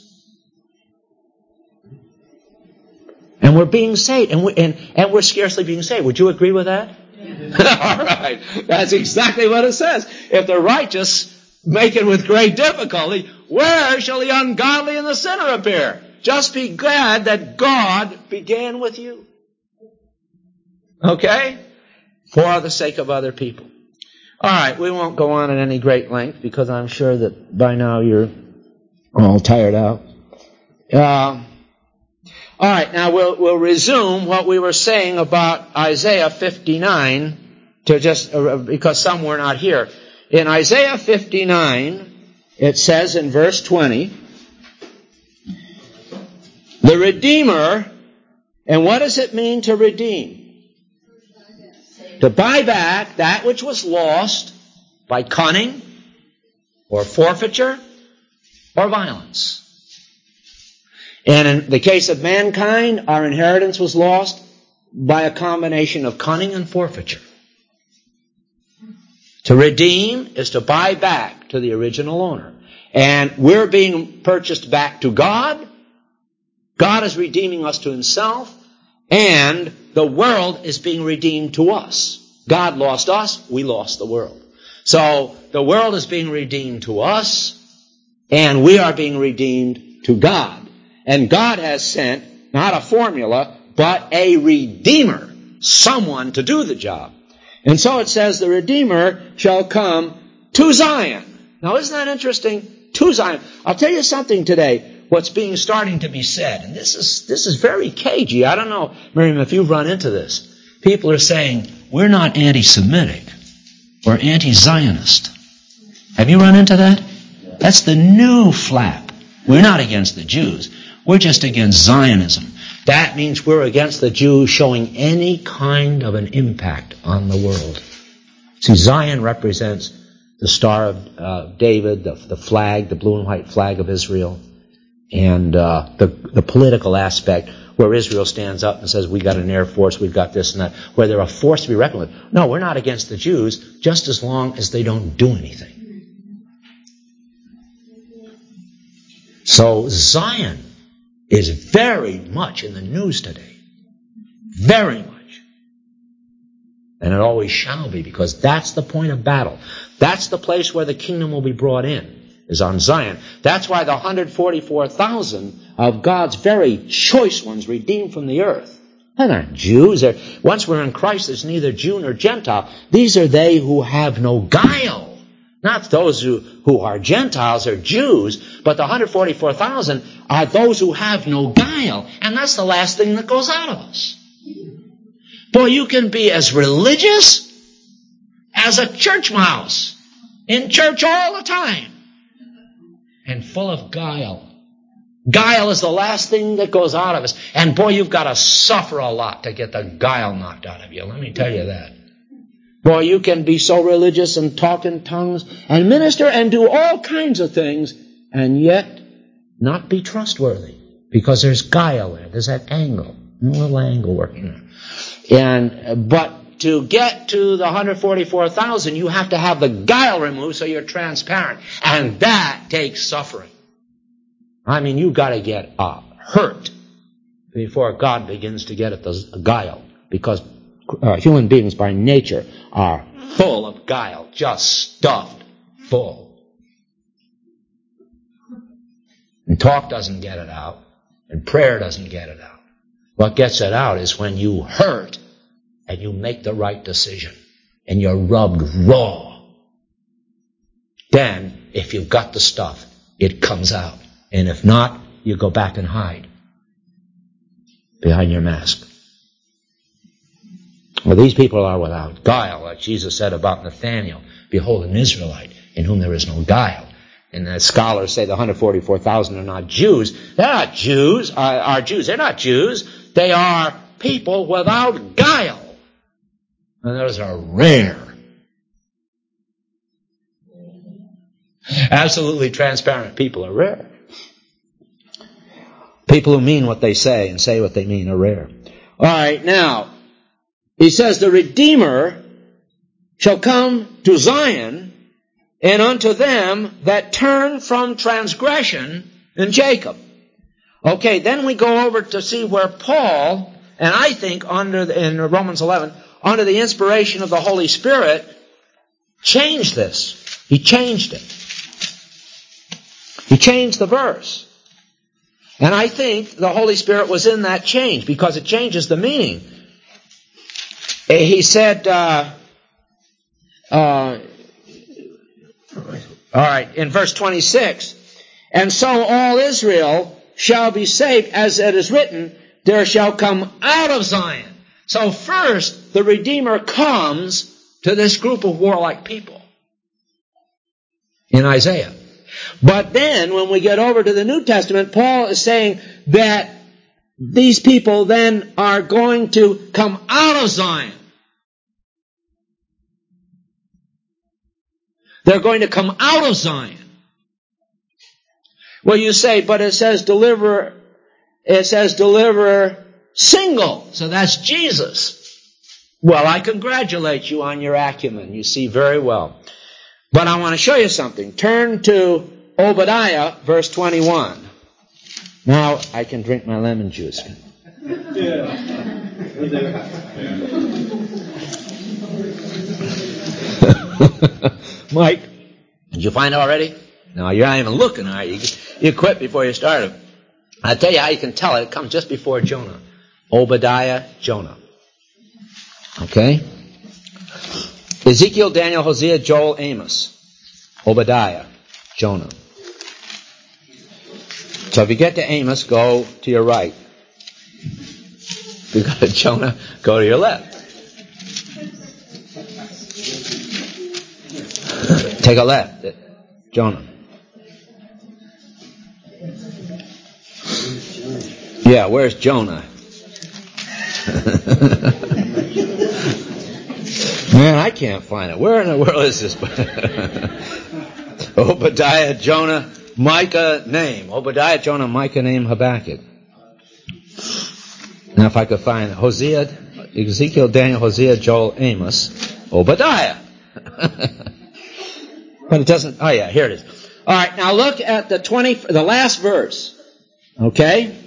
And we're being saved, and, we, and, and we're scarcely being saved. Would you agree with that? Yeah. All right. That's exactly what it says. If the righteous make it with great difficulty, where shall the ungodly and the sinner appear? Just be glad that God began with you. Okay? For the sake of other people. All right, we won't go on at any great length because I'm sure that by now you're all tired out. Uh, all right, now we'll, we'll resume what we were saying about Isaiah fifty-nine, to just uh, because some were not here. In Isaiah fifty-nine, it says in verse twenty, the Redeemer, and what does it mean to redeem? To buy back that which was lost by cunning or forfeiture or violence. And in the case of mankind, our inheritance was lost by a combination of cunning and forfeiture. To redeem is to buy back to the original owner. And we're being purchased back to God. God is redeeming us to himself. And the world is being redeemed to us. God lost us, we lost the world. So the world is being redeemed to us, and we are being redeemed to God. And God has sent not a formula, but a Redeemer, someone to do the job. And so it says the Redeemer shall come to Zion. Now isn't that interesting? To Zion. I'll tell you something today, what's being starting to be said. And this is this is very cagey. I don't know, Miriam, if you've run into this. People are saying, we're not anti-Semitic. We're anti-Zionist. Have you run into that? That's the new flap. We're not against the Jews. We're just against Zionism. That means we're against the Jews showing any kind of an impact on the world. See, Zion represents the Star of uh, David, the, the flag, the blue and white flag of Israel, and uh, the, the political aspect where Israel stands up and says, we got an air force, we've got this and that, where they're a force to be reckoned with. No, we're not against the Jews, just as long as they don't do anything. So Zion is very much in the news today. Very much. And it always shall be, because that's the point of battle. That's the place where the kingdom will be brought in, is on Zion. That's why the one hundred forty-four thousand of God's very choice ones redeemed from the earth, they're not Jews. They're, once we're in Christ, there's neither Jew nor Gentile. These are they who have no guile. Not those who, who are Gentiles or Jews, but the one hundred forty-four thousand are those who have no guile. And that's the last thing that goes out of us. Boy, you can be as religious as a church mouse, in church all the time, and full of guile. Guile is the last thing that goes out of us. And boy, you've got to suffer a lot to get the guile knocked out of you. Let me tell you that. Boy, you can be so religious and talk in tongues and minister and do all kinds of things and yet not be trustworthy, because there's guile there. There's that angle, a little angle working there. And, but to get to the one hundred forty-four thousand, you have to have the guile removed so you're transparent. And that takes suffering. I mean, you've got to get uh, hurt before God begins to get at the guile, because uh, human beings by nature are full of guile, just stuffed full. And talk doesn't get it out, and prayer doesn't get it out. What gets it out is when you hurt and you make the right decision and you're rubbed raw. Then, if you've got the stuff, it comes out. And if not, you go back and hide behind your mask. Well, these people are without guile, like Jesus said about Nathanael. Behold, an Israelite in whom there is no guile. And the scholars say the one hundred forty-four thousand are not Jews. They're not Jews, are, are Jews. They're not Jews. They are people without guile. And those are rare. Absolutely transparent people are rare. People who mean what they say and say what they mean are rare. All right, now, he says, the Redeemer shall come to Zion, and unto them that turn from transgression in Jacob. Okay, then we go over to see where Paul, and I think under the, in Romans eleven, under the inspiration of the Holy Spirit, changed this. He changed it. He changed the verse. And I think the Holy Spirit was in that change, because it changes the meaning. He said, uh, uh, all right, in verse twenty-six, and so all Israel shall be saved, as it is written, there shall come out of Zion. So first, the Redeemer comes to this group of warlike people in Isaiah. But then, when we get over to the New Testament, Paul is saying that these people then are going to come out of Zion. They're going to come out of Zion. Well, you say, but it says deliver it says deliverer single. So that's Jesus. Well, I congratulate you on your acumen. You see very well. But I want to show you something. Turn to Obadiah, verse twenty-one. Now I can drink my lemon juice. Mike, did you find it already? No, you're not even looking, are you? You quit before you started. I'll tell you how you can tell it. It comes just before Jonah. Obadiah, Jonah. Okay? Ezekiel, Daniel, Hosea, Joel, Amos. Obadiah, Jonah. So if you get to Amos, go to your right. If you go to Jonah, go to your left. Take a left. Jonah. Yeah, where's Jonah? Man, I can't find it. Where in the world is this? Obadiah, Jonah, Micah, name. Obadiah, Jonah, Micah, name, Habakkuk. Now if I could find Hosea, Ezekiel, Daniel, Hosea, Joel, Amos, Obadiah. But it doesn't, oh yeah, here it is. Alright, now look at the twenty, the last verse. Okay?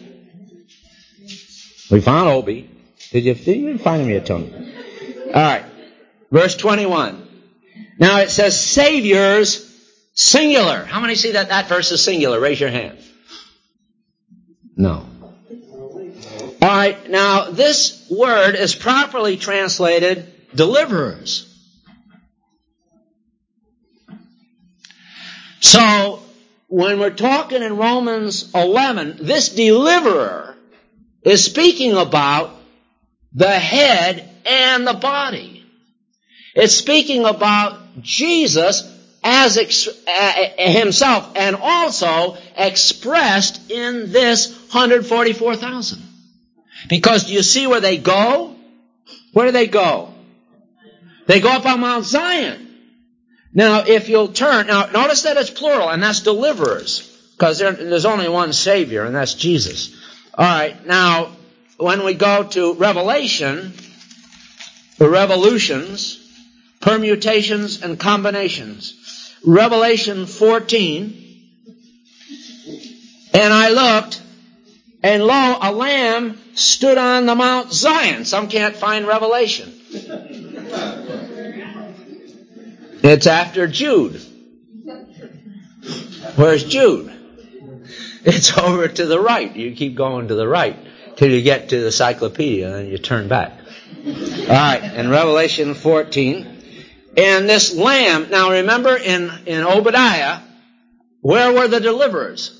We found Obi. Did you, did you find him yet, Tony? Alright. Verse twenty-one. Now it says saviors, singular. How many see that that verse is singular? Raise your hand. No. Alright, now this word is properly translated deliverers. So, when we're talking in Romans eleven, this deliverer is speaking about the head and the body. It's speaking about Jesus as ex- uh, himself and also expressed in this one hundred forty-four thousand. Because do you see where they go? Where do they go? They go up on Mount Zion. Now, if you'll turn, now notice that it's plural, and that's deliverers, because there, there's only one Savior, and that's Jesus. All right, now, when we go to Revelation, the revolutions, permutations, and combinations. Revelation fourteen, and I looked, and lo, a lamb stood on the Mount Zion. Some can't find Revelation. It's after Jude. Where's Jude? It's over to the right. You keep going to the right till you get to the encyclopedia, and then you turn back. All right, in Revelation fourteen. And this lamb, now remember in, in Obadiah, where were the deliverers?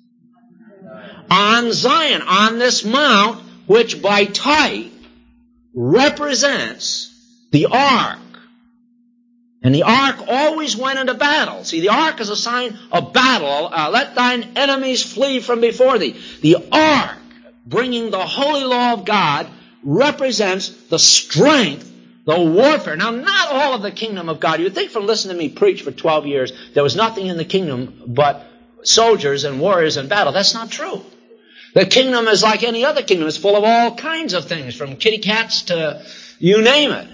On Zion, on this mount, which by type represents the ark. And the ark always went into battle. See, the ark is a sign of battle. Uh, let thine enemies flee from before thee. The ark, bringing the holy law of God, represents the strength, the warfare. Now, not all of the kingdom of God. You'd think from listening to me preach for twelve years, there was nothing in the kingdom but soldiers and warriors and battle. That's not true. The kingdom is like any other kingdom. It's full of all kinds of things, from kitty cats to you name it.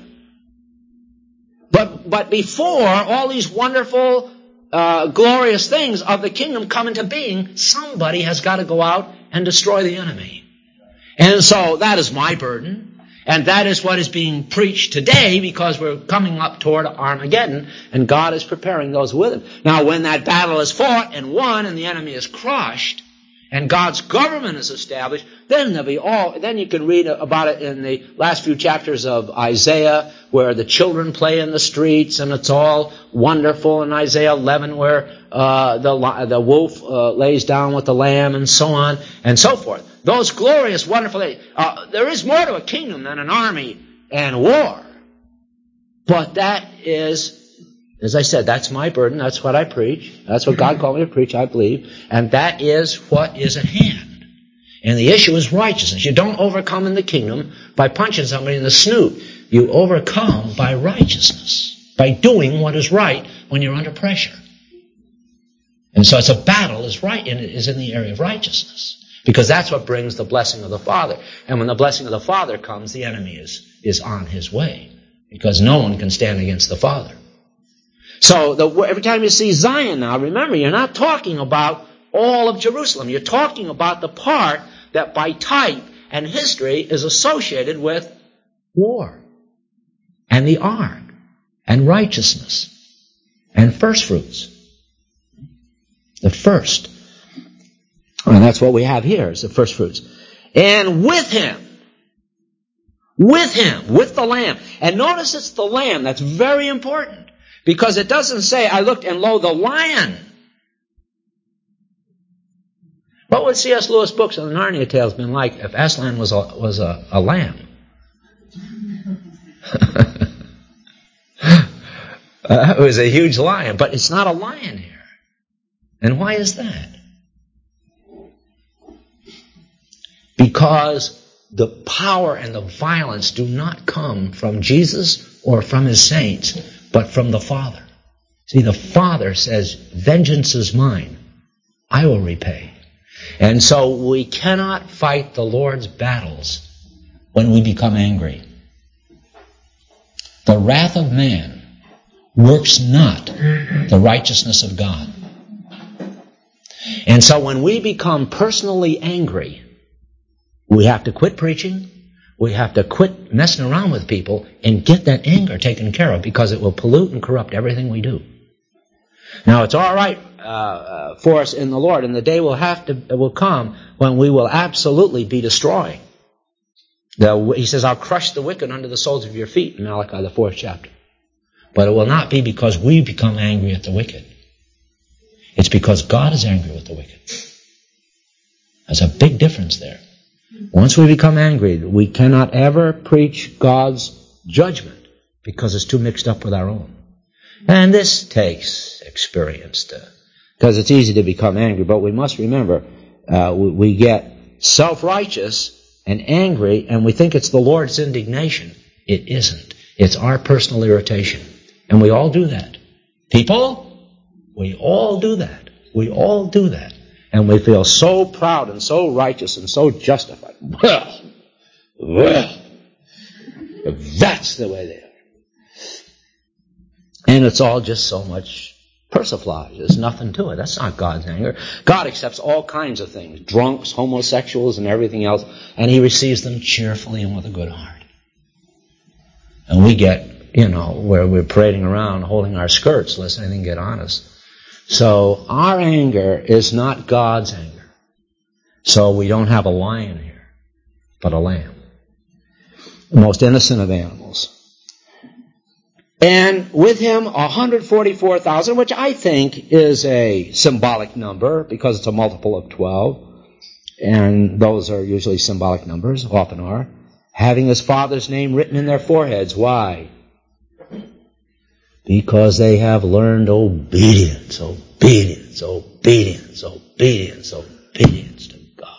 But, but before all these wonderful, uh, glorious things of the kingdom come into being, somebody has got to go out and destroy the enemy. And so that is my burden. And that is what is being preached today, because we're coming up toward Armageddon, and God is preparing those with him. Now, when that battle is fought and won and the enemy is crushed, and God's government is established, then there'll be all, then you can read about it in the last few chapters of Isaiah, where the children play in the streets, and it's all wonderful. In Isaiah eleven, where uh, the the wolf uh, lays down with the lamb, and so on and so forth. Those glorious, wonderful days. Uh, there is more to a kingdom than an army and war, but that is, as I said, that's my burden. That's what I preach. That's what God called me to preach, I believe. And that is what is at hand. And the issue is righteousness. You don't overcome in the kingdom by punching somebody in the snoot. You overcome by righteousness, by doing what is right when you're under pressure. And so it's a battle is right, and it is in the area of righteousness. Because that's what brings the blessing of the Father. And when the blessing of the Father comes, the enemy is, is on his way. Because no one can stand against the Father. So the, every time you see Zion now, remember, you're not talking about all of Jerusalem. You're talking about the part that by type and history is associated with war and the ark and righteousness and first fruits. The first. And that's what we have here, is the first fruits. And with him, with him, with the Lamb. And notice it's the Lamb. That's very important. Because it doesn't say, I looked and lo, the Lion. What would C S Lewis' books on the Narnia tales been like if Aslan was a, was a, a lamb? uh, it was a huge lion, but it's not a lion here. And why is that? Because the power and the violence do not come from Jesus or from his saints, but from the Father. See, the Father says, vengeance is mine. I will repay. And so we cannot fight the Lord's battles when we become angry. The wrath of man works not the righteousness of God. And so when we become personally angry, we have to quit preaching. We have to quit messing around with people and get that anger taken care of, because it will pollute and corrupt everything we do. Now, it's all right uh, uh, for us in the Lord, and the day will have to will come when we will absolutely be destroying. The, he says, I'll crush the wicked under the soles of your feet, in Malachi, the fourth chapter. But it will not be because we become angry at the wicked. It's because God is angry with the wicked. There's a big difference there. Once we become angry, we cannot ever preach God's judgment because it's too mixed up with our own. And this takes experience to, because it's easy to become angry, but we must remember, uh, we, we get self-righteous and angry, and we think it's the Lord's indignation. It isn't. It's our personal irritation. And we all do that. People, we all do that. We all do that. And we feel so proud and so righteous and so justified. Well, well, that's the way they are. And it's all just so much persiflage. There's nothing to it. That's not God's anger. God accepts all kinds of things. Drunks, homosexuals, and everything else. And he receives them cheerfully and with a good heart. And we get, you know, where we're parading around holding our skirts, lest anything get on us. So our anger is not God's anger. So we don't have a lion here, but a lamb. The most innocent of animals. And with him, one hundred forty-four thousand, which I think is a symbolic number because it's a multiple of twelve. And those are usually symbolic numbers, often are. Having his Father's name written in their foreheads. Why? Because they have learned obedience, obedience, obedience, obedience, obedience to God.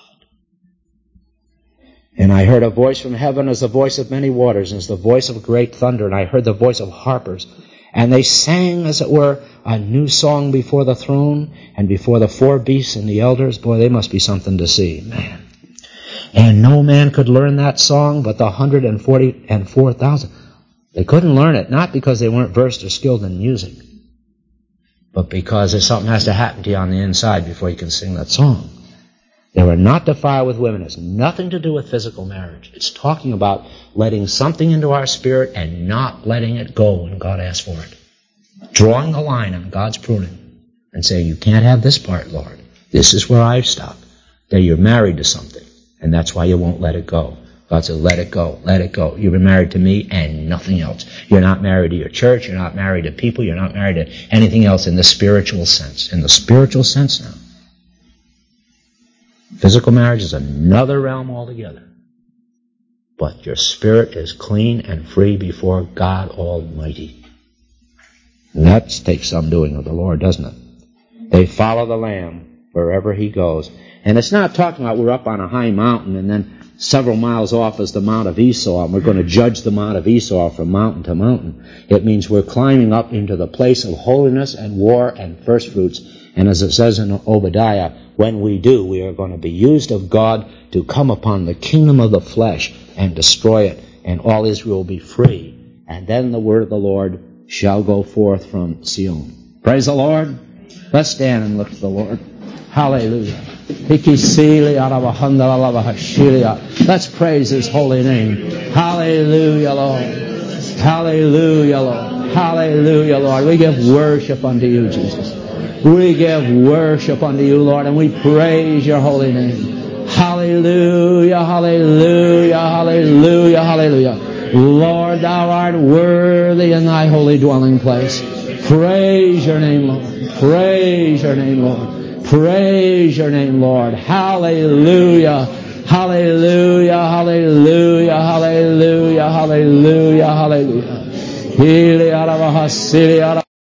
And I heard a voice from heaven as the voice of many waters, and as the voice of great thunder, and I heard the voice of harpers. And they sang, as it were, a new song before the throne, and before the four beasts and the elders. Boy, they must be something to see, man. And no man could learn that song but the one hundred forty-four thousand. They couldn't learn it, not because they weren't versed or skilled in music, but because there's something has to happen to you on the inside before you can sing that song. They were not defiled with women. It has nothing to do with physical marriage. It's talking about letting something into our spirit and not letting it go when God asks for it. Drawing the line on God's pruning and saying, you can't have this part, Lord. This is where I've stopped. That you're married to something, and that's why you won't let it go. God said, let it go, let it go. You've been married to me and nothing else. You're not married to your church. You're not married to people. You're not married to anything else in the spiritual sense. In the spiritual sense now. Physical marriage is another realm altogether. But your spirit is clean and free before God Almighty. And that takes some doing of the Lord, doesn't it? They follow the Lamb wherever he goes. And it's not talking about we're up on a high mountain and then several miles off is the Mount of Esau, and we're going to judge the Mount of Esau from mountain to mountain. It means we're climbing up into the place of holiness and war and first fruits. And as it says in Obadiah, when we do, we are going to be used of God to come upon the kingdom of the flesh and destroy it, and all Israel will be free. And then the word of the Lord shall go forth from Zion. Praise the Lord. Let's stand and look to the Lord. Hallelujah. Let's praise His holy name. Hallelujah, Lord. Hallelujah, Lord. Hallelujah, Lord. We give worship unto you, Jesus. We give worship unto you, Lord, and we praise your holy name. Hallelujah, hallelujah, hallelujah, hallelujah. Lord, thou art worthy in thy holy dwelling place. Praise your name, Lord. Praise your name, Lord. Praise your name, Lord. Hallelujah. Hallelujah. Hallelujah. Hallelujah. Hallelujah. Hallelujah.